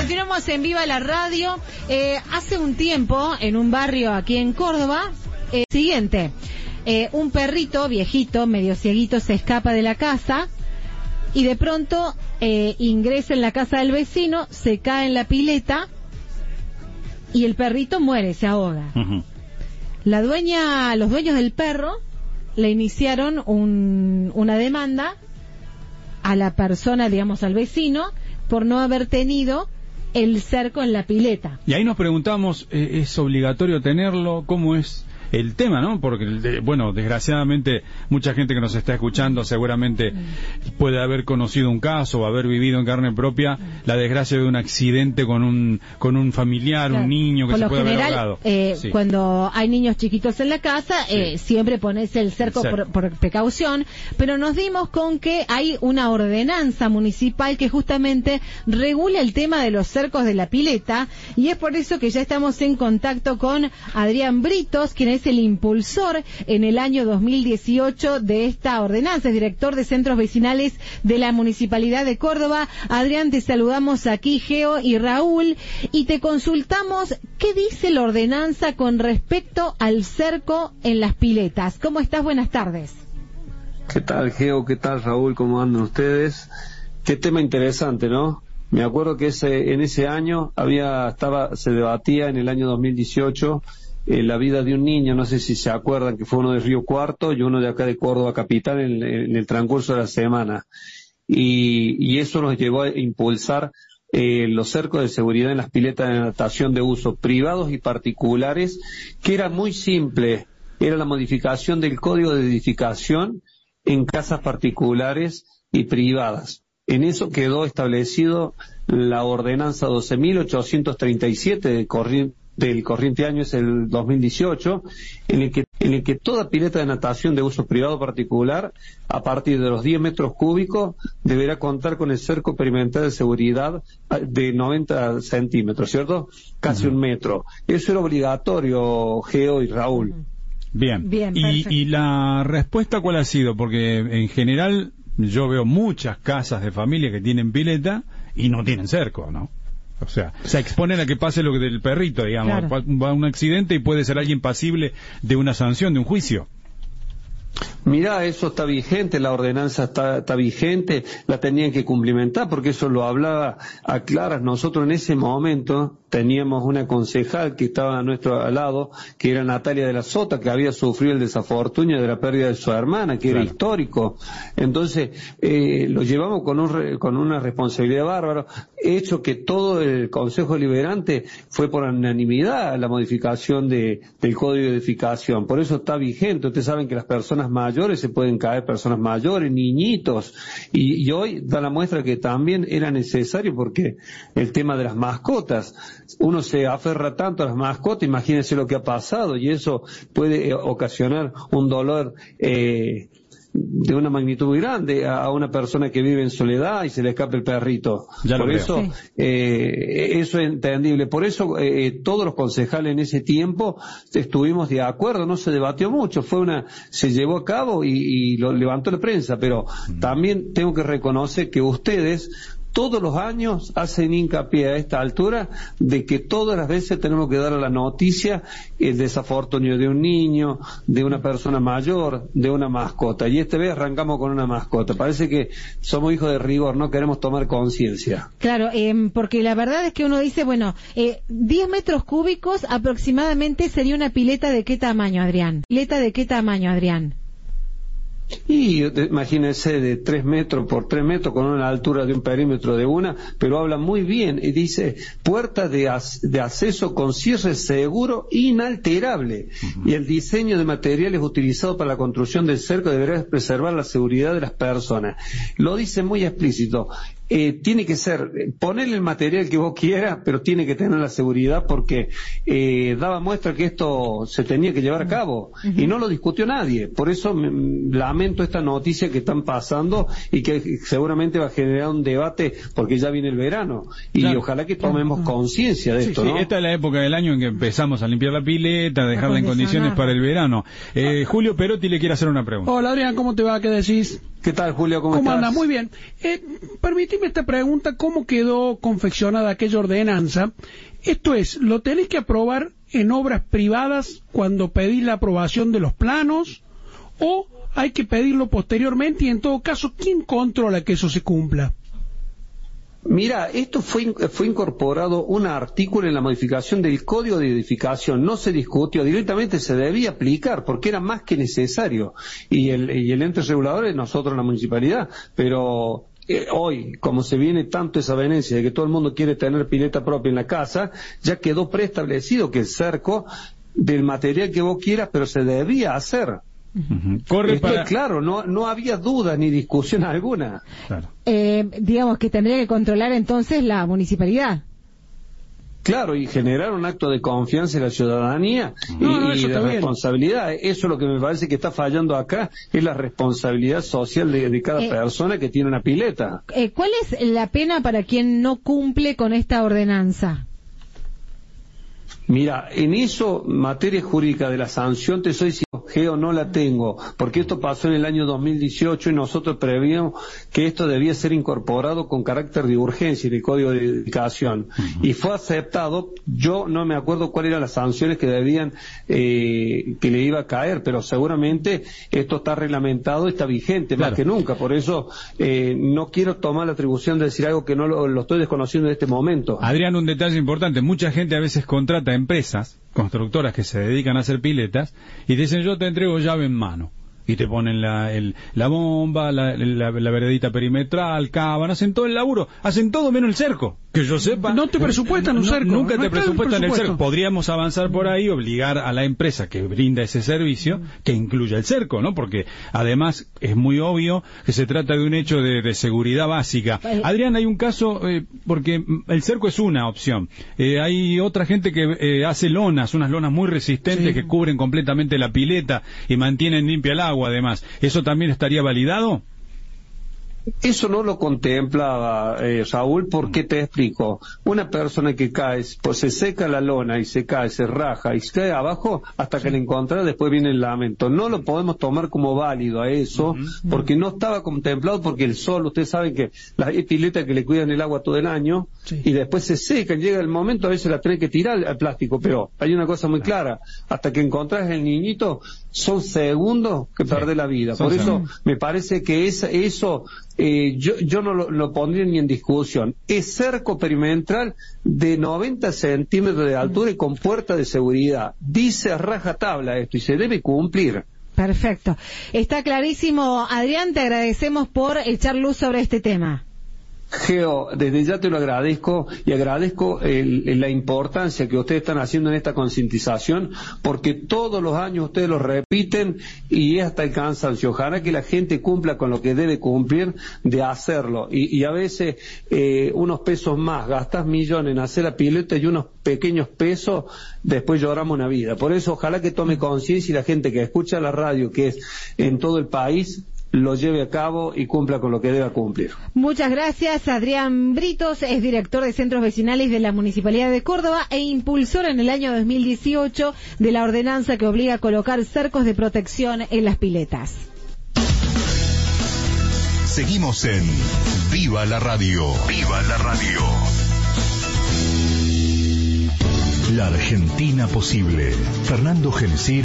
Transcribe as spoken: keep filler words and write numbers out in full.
Continuamos en Viva la Radio. Eh, hace un tiempo, en un barrio aquí en Córdoba, eh, siguiente, eh, un perrito viejito, medio cieguito, se escapa de la casa y de pronto eh, ingresa en la casa del vecino, se cae en la pileta y el perrito muere, se ahoga. Uh-huh. La dueña, los dueños del perro le iniciaron un, una demanda a la persona, digamos al vecino, por no haber tenido el cerco en la pileta. Y ahí nos preguntamos, eh, ¿es obligatorio tenerlo? ¿Cómo es el tema, no? Porque, de, bueno, desgraciadamente, mucha gente que nos está escuchando seguramente puede haber conocido un caso o haber vivido en carne propia la desgracia de un accidente con un con un familiar, claro, un niño que por se lo puede general, haber ahogado. Eh, sí. Cuando hay niños chiquitos en la casa, sí. eh, siempre pones el cerco por, por precaución, pero nos dimos con que hay una ordenanza municipal que justamente regula el tema de los cercos de la pileta, y es por eso que ya estamos en contacto con Adrián Britos, quien es el impulsor en el año dos mil dieciocho de esta ordenanza, es director de centros vecinales de la Municipalidad de Córdoba. Adrián, te saludamos aquí, Geo y Raúl, y te consultamos qué dice la ordenanza con respecto al cerco en las piletas. ¿Cómo estás? Buenas tardes. ¿Qué tal, Geo? ¿Qué tal, Raúl? ¿Cómo andan ustedes? Qué tema interesante, ¿no? Me acuerdo que ese, en ese año había estaba se debatía en el año dos mil dieciocho eh, la vida de un niño, no sé si se acuerdan, que fue uno de Río Cuarto y uno de acá de Córdoba capital en, en el transcurso de la semana. Y, y eso nos llevó a impulsar eh, los cercos de seguridad en las piletas de natación de uso privados y particulares, que era muy simple, era la modificación del código de edificación en casas particulares y privadas. En eso quedó establecido la ordenanza doce mil ochocientos treinta y siete de corriente, del corriente año, es el dos mil dieciocho, en el que en el que toda pileta de natación de uso privado particular, a partir de los diez metros cúbicos, deberá contar con el cerco perimetral de seguridad de noventa centímetros, ¿cierto? Casi uh-huh. un metro. Eso era obligatorio, Geo y Raúl. Uh-huh. Bien. Bien, y, y la respuesta, ¿cuál ha sido? Porque en general yo veo muchas casas de familia que tienen pileta y no tienen cerco, ¿no? O sea, se exponen a que pase lo que del perrito, digamos, claro. Va a un accidente y puede ser alguien pasible de una sanción, de un juicio. Mirá, eso está vigente, la ordenanza está, está vigente, la tenían que cumplimentar, porque eso lo hablaba a claras. Nosotros en ese momento teníamos una concejal que estaba a nuestro lado, que era Natalia de la Sota, que había sufrido el desafortunio de la pérdida de su hermana, que claro. era histórico. Entonces, eh, lo llevamos con, un, con una responsabilidad bárbara, hecho que todo el Consejo Deliberante fue por unanimidad la modificación de, del Código de Edificación. Por eso está vigente. Ustedes saben que las personas mayores se pueden caer, personas mayores, niñitos, y, y hoy da la muestra que también era necesario, porque el tema de las mascotas, uno se aferra tanto a las mascotas, imagínense lo que ha pasado, y eso puede eh, ocasionar un dolor eh, de una magnitud muy grande a una persona que vive en soledad y se le escapa el perrito. Ya Por eso, sí. eh, eso es entendible. Por eso, eh, todos los concejales en ese tiempo estuvimos de acuerdo, no se debatió mucho, fue una, se llevó a cabo y, y lo levantó la prensa, pero mm. también tengo que reconocer que ustedes todos los años hacen hincapié a esta altura de que todas las veces tenemos que dar la noticia el desafortunio de un niño, de una persona mayor, de una mascota. Y esta vez arrancamos con una mascota. Parece que somos hijos de rigor, no queremos tomar conciencia. Claro, eh, porque la verdad es que uno dice, bueno, eh, diez metros cúbicos aproximadamente sería una pileta de qué tamaño, Adrián. ¿Pileta de qué tamaño, Adrián? Y imagínense, de tres metros por tres metros con una altura de un perímetro de una, pero habla muy bien y dice puerta de, as, de acceso con cierre seguro inalterable. Uh-huh. Y el diseño de materiales utilizados para la construcción del cerco deberá preservar la seguridad de las personas. Lo dice muy explícito. Eh, tiene que ser, ponerle el material que vos quieras, pero tiene que tener la seguridad, porque eh, daba muestra que esto se tenía que llevar a cabo, uh-huh. y no lo discutió nadie. Por eso me, lamento esta noticia que están pasando y que seguramente va a generar un debate, porque ya viene el verano, y claro. ojalá que tomemos uh-huh. conciencia de sí, esto, sí, ¿no? Esta es la época del año en que empezamos a limpiar la pileta, dejarla en condiciones para el verano. Eh, Julio Perotti le quiere hacer una pregunta. Hola, Adrián, ¿cómo te va? ¿Qué decís? ¿Qué tal, Julio? ¿Cómo, ¿Cómo estás? anda? Muy bien. Eh, permitime esta pregunta, ¿cómo quedó confeccionada aquella ordenanza? Esto es, ¿lo tenés que aprobar en obras privadas cuando pedís la aprobación de los planos? ¿O hay que pedirlo posteriormente? Y en todo caso, ¿quién controla que eso se cumpla? Mira, esto fue, fue incorporado un artículo en la modificación del Código de Edificación, no se discutió, directamente se debía aplicar porque era más que necesario, y el, y el ente regulador es nosotros, la municipalidad, pero eh, hoy, como se viene tanto esa venencia de que todo el mundo quiere tener pileta propia en la casa, ya quedó preestablecido que el cerco del material que vos quieras, pero se debía hacer. Uh-huh. Corre Esto para... es claro, no, no había duda ni discusión alguna. Claro. Eh, digamos que tendría que controlar entonces la municipalidad. Claro, y generar un acto de confianza en la ciudadanía y, no, no, y de responsabilidad. Eso es lo que me parece que está fallando acá, es la responsabilidad social de, de cada eh, persona que tiene una pileta. Eh, ¿Cuál es la pena para quien no cumple con esta ordenanza? Mira, en eso, materia jurídica de la sanción, te soy sincero, Geo, no la tengo, porque esto pasó en el año dos mil dieciocho y nosotros prevíamos que esto debía ser incorporado con carácter de urgencia en el Código de Edificación. Uh-huh. Y fue aceptado. Yo no me acuerdo cuáles eran las sanciones que debían, eh, que le iba a caer, pero seguramente esto está reglamentado, está vigente, claro, más que nunca. Por eso eh, no quiero tomar la atribución de decir algo que no lo, lo estoy desconociendo en este momento. Adrián, un detalle importante, mucha gente a veces contrata empresas constructoras que se dedican a hacer piletas y dicen yo te entrego llave en mano y te ponen la, el, la bomba, la, la, la veredita perimetral, cavan, hacen todo el laburo, hacen todo menos el cerco, que yo sepa. No te presupuestan un cerco. No, nunca no te presupuestan el, el cerco. Podríamos avanzar por ahí, obligar a la empresa que brinda ese servicio que incluya el cerco, ¿no? Porque además es muy obvio que se trata de un hecho de, de seguridad básica. Adrián, hay un caso, eh, porque el cerco es una opción. Eh, hay otra gente que eh, hace lonas, unas lonas muy resistentes, sí, que cubren completamente la pileta y mantienen limpia el agua. Además, ¿eso también estaría validado? Eso no lo contemplaba, eh, Saúl, porque te explico. Una persona que cae, pues se seca la lona y se cae, se raja y se cae abajo hasta que la encuentra, después viene el lamento. No lo podemos tomar como válido a eso, uh-huh, porque no estaba contemplado, porque el sol, ustedes saben que las piletas que le cuidan el agua todo el año, sí, y después se secan, llega el momento, a veces la tenés que tirar al plástico, pero hay una cosa muy clara, hasta que encontrás el niñito, son segundos que sí, perdés la vida. Por eso segundos. Me parece que esa, eso... Eh, yo, yo no lo, lo pondría ni en discusión. Es cerco perimetral de noventa centímetros de altura y con puerta de seguridad. Dice rajatabla esto y se debe cumplir. Perfecto. Está clarísimo. Adrián, te agradecemos por echar luz sobre este tema. Geo, desde ya te lo agradezco y agradezco el, el, la importancia que ustedes están haciendo en esta concientización, porque todos los años ustedes lo repiten y es hasta el cansancio. Ojalá que la gente cumpla con lo que debe cumplir de hacerlo. Y, y a veces eh, unos pesos más, gastás millones en hacer la pileta y unos pequeños pesos, después lloramos una vida. Por eso ojalá que tome conciencia y la gente que escucha la radio, que es en todo el país, lo lleve a cabo y cumpla con lo que deba cumplir. Muchas gracias. Adrián Britos es director de centros vecinales de la Municipalidad de Córdoba e impulsor en el año dos mil dieciocho de la ordenanza que obliga a colocar cercos de protección en las piletas. Seguimos en Viva la Radio. Viva la Radio. La Argentina posible. Fernando Genesir